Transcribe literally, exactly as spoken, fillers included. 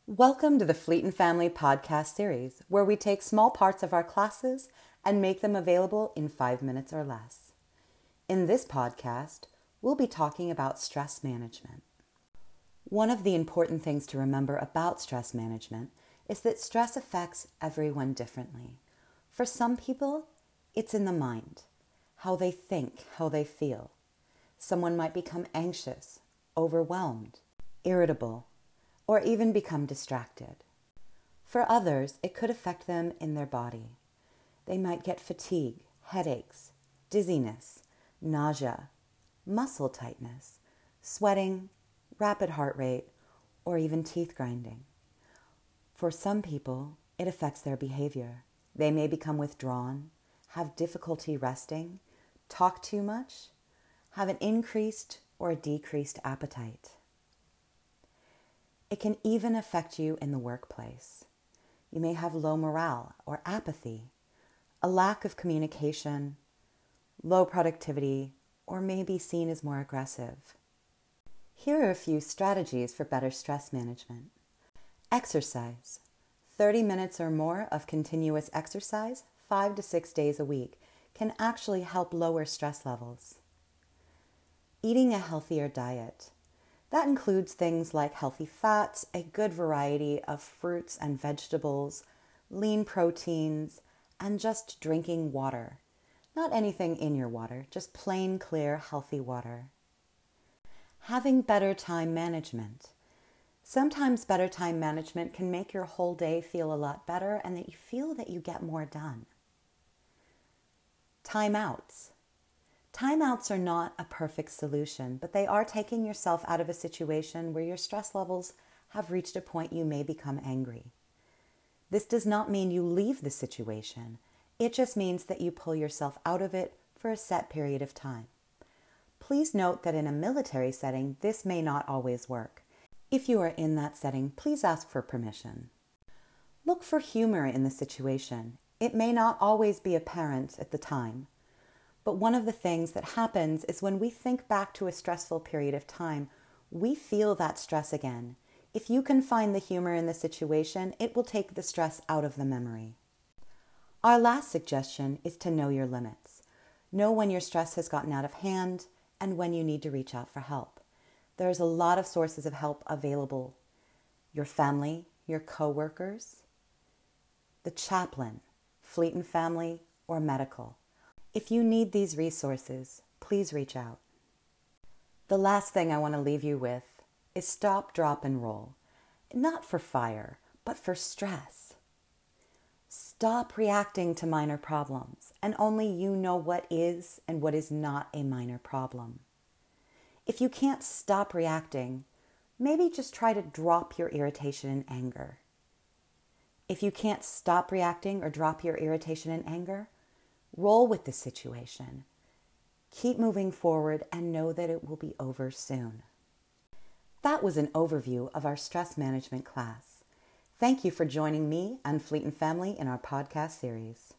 Welcome to the Fleet and Family podcast series, where we take small parts of our classes and make them available in five minutes or less. In this podcast, we'll be talking about stress management. One of the important things to remember about stress management is that stress affects everyone differently. For some people, it's in the mind, how they think, how they feel. Someone might become anxious, overwhelmed, irritable, or even become distracted. For others, it could affect them in their body. They might get fatigue, headaches, dizziness, nausea, muscle tightness, sweating, rapid heart rate, or even teeth grinding. For some people, it affects their behavior. They may become withdrawn, have difficulty resting, talk too much, have an increased or a decreased appetite. It can even affect you in the workplace. You may have low morale or apathy, a lack of communication, low productivity, or may be seen as more aggressive. Here are a few strategies for better stress management. Exercise. thirty minutes or more of continuous exercise, five to six days a week, can actually help lower stress levels. Eating a healthier diet. That includes things like healthy fats, a good variety of fruits and vegetables, lean proteins, and just drinking water. Not anything in your water, just plain, clear, healthy water. Having better time management. Sometimes better time management can make your whole day feel a lot better and that you feel that you get more done. Timeouts. Timeouts are not a perfect solution, but they are taking yourself out of a situation where your stress levels have reached a point you may become angry. This does not mean you leave the situation. It just means that you pull yourself out of it for a set period of time. Please note that in a military setting, this may not always work. If you are in that setting, please ask for permission. Look for humor in the situation. It may not always be apparent at the time. But one of the things that happens is when we think back to a stressful period of time, we feel that stress again. If you can find the humor in the situation, it will take the stress out of the memory. Our last suggestion is to know your limits. Know when your stress has gotten out of hand and when you need to reach out for help. There's a lot of sources of help available. Your family, your coworkers, the chaplain, Fleet and Family, or medical. If you need these resources, please reach out. The last thing I want to leave you with is stop, drop, and roll. Not for fire, but for stress. Stop reacting to minor problems, and only you know what is and what is not a minor problem. If you can't stop reacting, maybe just try to drop your irritation and anger. If you can't stop reacting or drop your irritation and anger, roll with the situation. Keep moving forward and know that it will be over soon. That was an overview of our stress management class. Thank you for joining me and Fleet and Family in our podcast series.